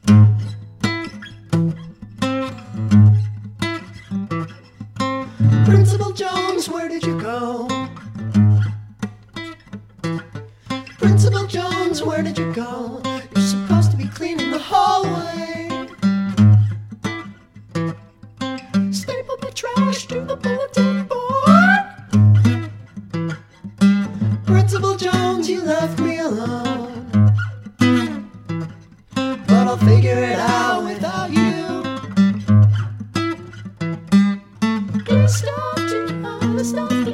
Principal Jones, where did you go? Principal Jones, where did you go? You're supposed to be cleaning the hallway. Staple the trash to the bulletin board. Principal Jones, you left me alone, but I'll figure it out without you. Stuff to stuff